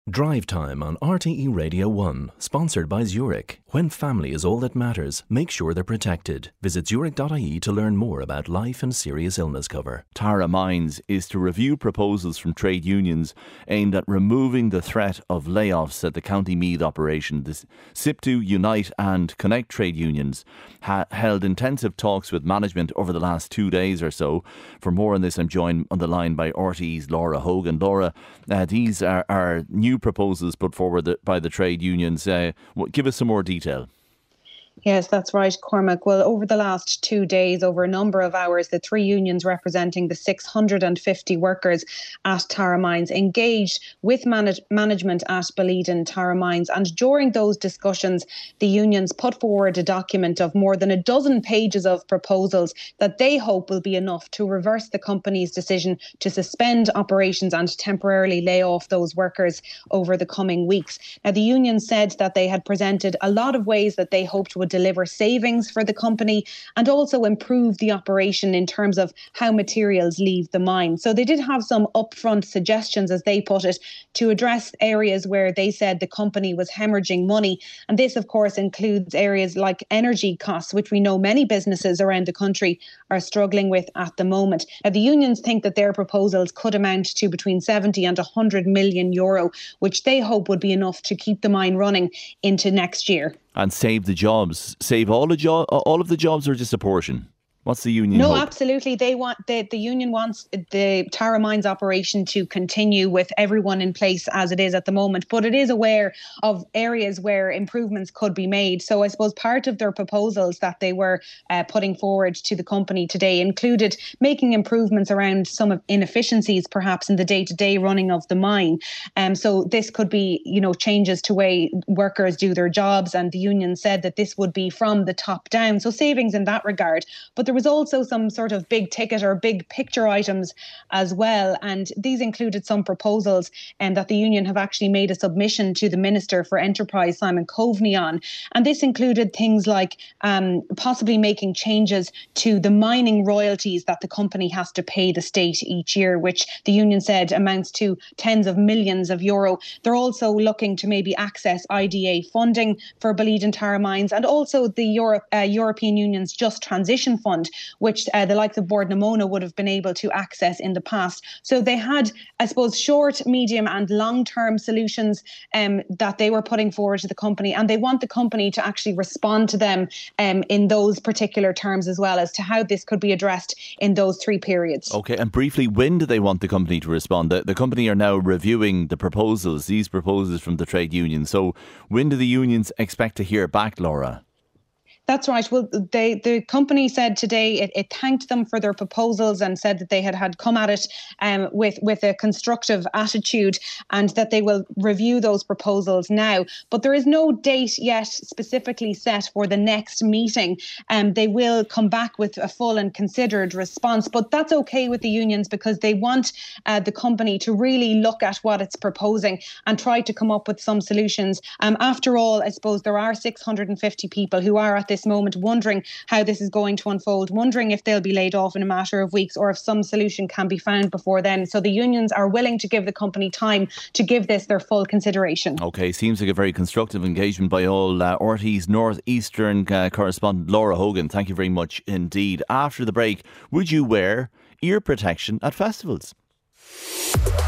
Drive Time on RTE Radio 1, sponsored by Zurich. When family is all that matters, make sure they're protected. Visit zurich.ie to learn more about life and serious illness cover. Tara Mines is to review proposals from trade unions aimed at removing the threat of layoffs at the County Meath operation. The SIPTU, Unite and Connect trade unions held intensive talks with management over the last 2 days or so. For more on this, I'm joined on the line by RTE's Laura Hogan. Laura, these are new proposals put forward by the trade unions. Give us some more detail. Yes, that's right, Cormac. Well, over the last 2 days, over a number of hours, the three unions representing the 650 workers at Tara Mines engaged with management at Ballydon Tara Mines. And during those discussions, the unions put forward a document of more than a dozen pages of proposals that they hope will be enough to reverse the company's decision to suspend operations and temporarily lay off those workers over the coming weeks. Now, the union said that they had presented a lot of ways that they hoped would deliver savings for the company and also improve the operation in terms of how materials leave the mine. So they did have some upfront suggestions, as they put it, to address areas where they said the company was hemorrhaging money. And this, of course, includes areas like energy costs, which we know many businesses around the country are struggling with at the moment. Now, the unions think that their proposals could amount to between 70 and 100 million euro, which they hope would be enough to keep the mine running into next year. And save the jobs. Save all of the jobs, or just a portion? What's the union hope? Absolutely. They want the union wants the Tara Mines operation to continue with everyone in place as it is at the moment, but it is aware of areas where improvements could be made. So I suppose part of their proposals that they were putting forward to the company today included making improvements around some of inefficiencies, perhaps in the day-to-day running of the mine. So this could be, changes to way workers do their jobs, and the union said that this would be from the top down. So savings in that regard. But there was also some sort of big ticket or big picture items as well. And these included some proposals that the union have actually made a submission to the Minister for Enterprise, Simon Coveney, on. And this included things like possibly making changes to the mining royalties that the company has to pay the state each year, which the union said amounts to tens of millions of euro. They're also looking to maybe access IDA funding for Ballydon Tara Mines, and also the European Union's Just Transition Fund, which the likes of Bord na Móna would have been able to access in the past. So they had, I suppose, short, medium and long-term solutions that they were putting forward to the company, and they want the company to actually respond to them in those particular terms, as well as to how this could be addressed in those three periods. Okay, and briefly, when do they want the company to respond? The company are now reviewing these proposals from the trade union. So when do the unions expect to hear back, Laura? That's right. Well, the company said today it thanked them for their proposals and said that they had come at it with a constructive attitude, and that they will review those proposals now. But there is no date yet specifically set for the next meeting. They will come back with a full and considered response. But that's okay with the unions, because they want the company to really look at what it's proposing and try to come up with some solutions. After all, I suppose there are 650 people who are at this moment wondering how this is going to unfold, wondering if they'll be laid off in a matter of weeks or if some solution can be found before then. So the unions are willing to give the company time to give this their full consideration. OK, seems like a very constructive engagement by all. RTE's Northeastern correspondent Laura Hogan, thank you very much indeed. After the break, would you wear ear protection at festivals?